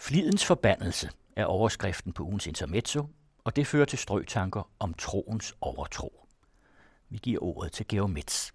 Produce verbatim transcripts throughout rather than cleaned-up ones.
Flidens forbandelse er overskriften på ugens intermezzo, og det fører til strøtanker om troens overtro. Vi giver ordet til Georg Metz.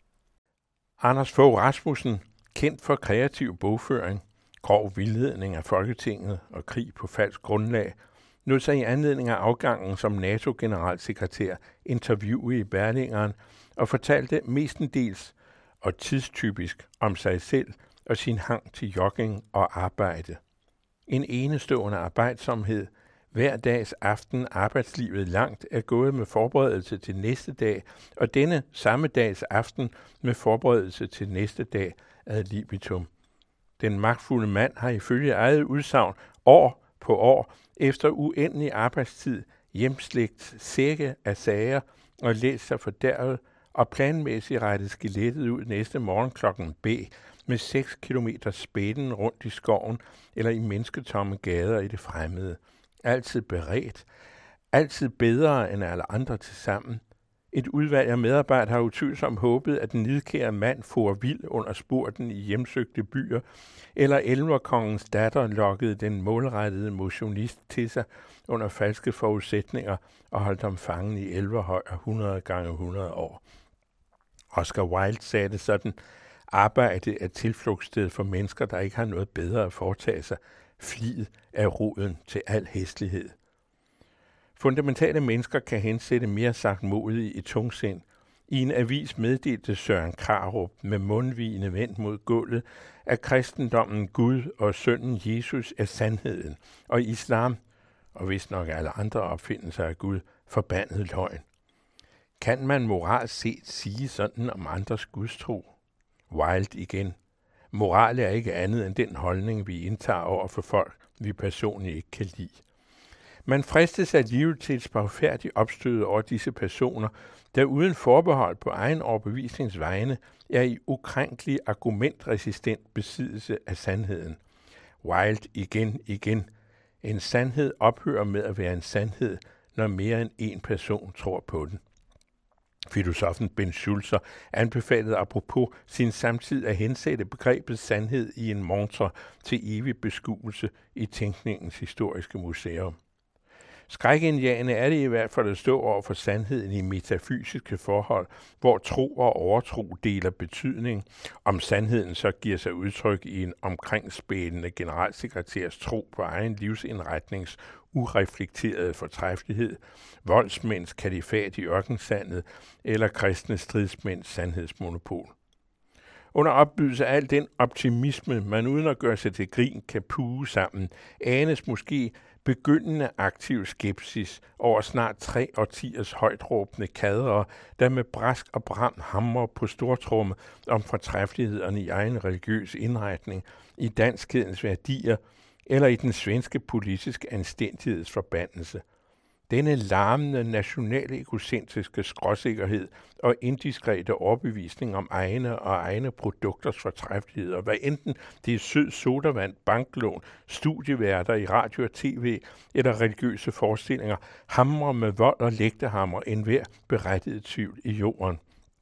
Anders Fogh Rasmussen, kendt for kreativ bogføring, grov vildledning af Folketinget og krig på falsk grundlag, lod sig i anledning af afgangen som NATO-generalsekretær interviewe i Berlingeren og fortalte mestendels og tidstypisk om sig selv og sin hang til jogging og arbejde. En enestående arbejdsomhed, hver dags aften arbejdslivet langt er gået med forberedelse til næste dag, og denne samme dags aften med forberedelse til næste dag ad libitum. Den magtfulde mand har ifølge eget udsagn år på år efter uendelig arbejdstid hjemslægt sække af sager og læst sig fordærvet og planmæssigt rettet skelettet ud næste morgen klokken B med seks kilometer spæden rundt i skoven eller i mennesketomme gader i det fremmede. Altid beredt, altid bedre end alle andre til sammen. Et udvalg af medarbejdere har utvivlsomt håbet, at den nidkære mand for vild under spurten i hjemsøgte byer, eller elverkongens datter lokkede den målrettede motionist til sig under falske forudsætninger og holdt ham fangen i elverhøjer hundrede gange hundrede år. Oscar Wilde sagde det sådan: arbejde er tilflugtssted for mennesker, der ikke har noget bedre at foretage sig. Flid er roden til al hæslighed. Fundamentale mennesker kan hensætte mere sagt modigt i tungsind. I en avis meddelte Søren Krarup med mundvigende vendt mod gulvet, at kristendommen, Gud og sønnen Jesus er sandheden, og islam, og vist nok alle andre opfindelser af Gud, forbandet løgn. Kan man moralsk set sige sådan om andres gudstro? Wilde igen. Moral er ikke andet end den holdning, vi indtager over for folk, vi personligt ikke kan lide. Man fristes alligevel til et spagfærdigt opstød over disse personer, der uden forbehold på egen overbevisningsvegne er i ukrænkelig argumentresistent besiddelse af sandheden. Wilde igen, igen. En sandhed ophører med at være en sandhed, når mere end en person tror på den. Filosofen Ben Schulzer anbefalede apropos sin samtid at hensætte begrebet sandhed i en montre til evig beskuelse i tænkningens historiske museum. Skrækindjagende er det i hvert fald at stå over for sandheden i metafysiske forhold, hvor tro og overtro deler betydning, om sandheden så giver sig udtryk i en omkringspælende generalsekretærs tro på egen livsindretnings ureflekterede fortræffelighed, voldsmænds kalifat i ørkensandet eller kristne stridsmænds sandhedsmonopol. Under opbydelse af al den optimisme, man uden at gøre sig til grin kan puge sammen, anes måske begyndende aktiv skepsis over snart tre årtiers højtråbende kadere, der med brask og bram hamrer på stortromme om fortræffelighederne i egen religiøs indretning, i danskhedens værdier eller i den svenske politiske anstændigheds forbandelse. Denne larmende nationale egocentriske skråsikkerhed og indiskrete overbevisning om egne og egne produkters fortræffeligheder, hvad enten det er sød sodavand, banklån, studieværter i radio og tv eller religiøse forestillinger, hamrer med vold og lægtehammer enhver berettiget tvivl i jorden.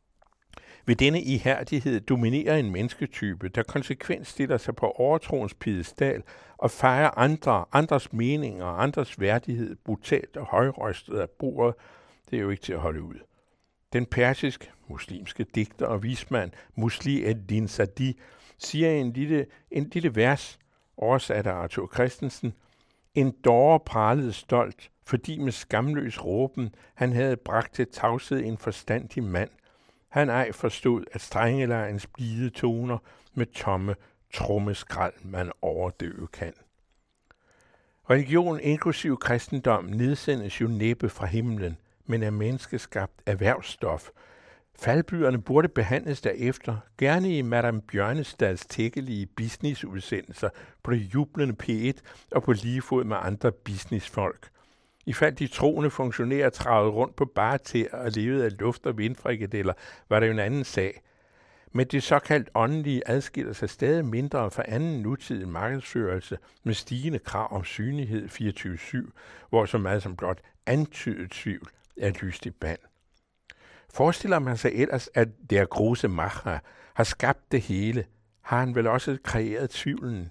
Ved denne ihærdighed dominerer en mennesketype, der konsekvent stiller sig på overtroens piedestal og fejrer andre, andres meninger og andres værdighed brutalt og højrøstet af bordet. Det er jo ikke til at holde ud. Den persisk muslimske digter og vismand Musli ad-Din Sadi siger en lille, en lille vers, oversat af Arthur Christensen: en dårer pralede stolt, fordi med skamløs råben han havde bragt til tavshed en forstandig mand. Han ej forstod, at strengelejens blide toner med tomme trommeskrald man overdøve kan. Religion inklusiv kristendom nedsendes jo næppe fra himlen, men er menneskeskabt erhvervsstof. Faldbyrderne burde behandles derefter, gerne i Madame Bjørnestads tækkelige businessudsendelser på det jublende P et og på lige fod med andre businessfolk. I fald de troende funktionærer travede rundt på bare tæer og levede af luft og vindfrikadeller, var det jo en anden sag. Men det såkaldt åndelige adskiller sig stadig mindre fra anden nutidig markedsførelse med stigende krav om synlighed fireogtyve syv, hvor så meget som blot antydet tvivl er lyst i band. Forestiller man sig ellers, at der große Macher har skabt det hele, har han vel også kreeret tvivlen.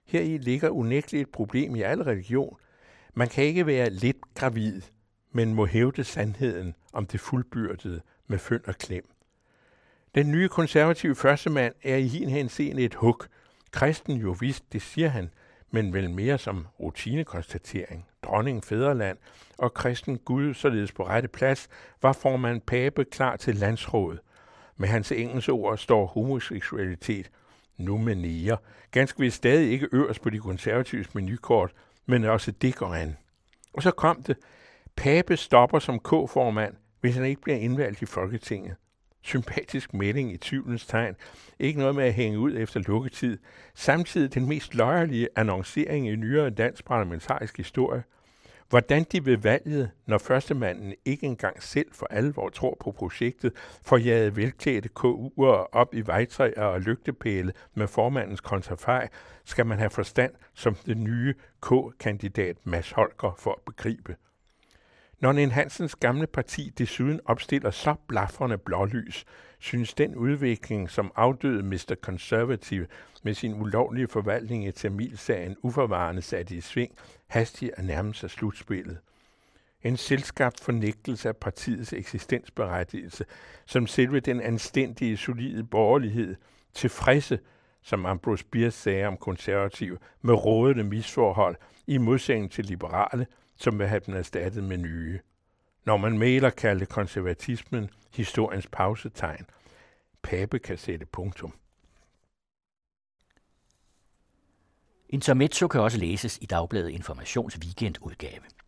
Heri ligger unægteligt et problem i al religion. Man kan ikke være lidt gravid, men må hævde sandheden om det fuldbyrdede med fynd og klem. Den nye konservative førstemand er i hin henseende et hug. Kristen jo vist, det siger han, men vel mere som rutinekonstatering. Dronningen fædreland og kristen Gud således på rette plads, var formand Pape klar til landsråd. Med hans engelske ord står homoseksualitet, nu med nære, ganske vist stadig ikke øverst på de konservatives menukort, men også det går an. Og så kom det. Pape stopper som K-formand, hvis han ikke bliver indvalgt i Folketinget. Sympatisk melding i tvivlens tegn. Ikke noget med at hænge ud efter lukketid. Samtidig den mest løjerlige annoncering i nyere dansk parlamentarisk historie. Hvordan de ved valget, når førstemanden ikke engang selv for alvor tror på projektet, får jaget velklædte K U'er op i vejtræer og lygtepæle med formandens kontrafej, skal man have forstand som den nye K-kandidat Mads Holger for at begribe. Når en Hansens gamle parti desuden opstiller så blafrende blålys, synes den udvikling, som afdøde mister Conservative med sin ulovlige forvaltning i Tamilsagen uforvarende sat i sving, hastigt at nærme sig slutspillet. En selvskabt fornægtelse af partiets eksistensberettigelse, som selve den anstændige, solide borgerlighed, tilfredse, som Ambrose Bierce sagde om konservative, med rådende misforhold i modsætning til liberale, som vil have den erstattet med nye. Når man mailer kalder konservatismen historiens pausetegn. Pape kan sætte punktum. Intermezzo kan også læses i Dagbladet Informations weekendudgave.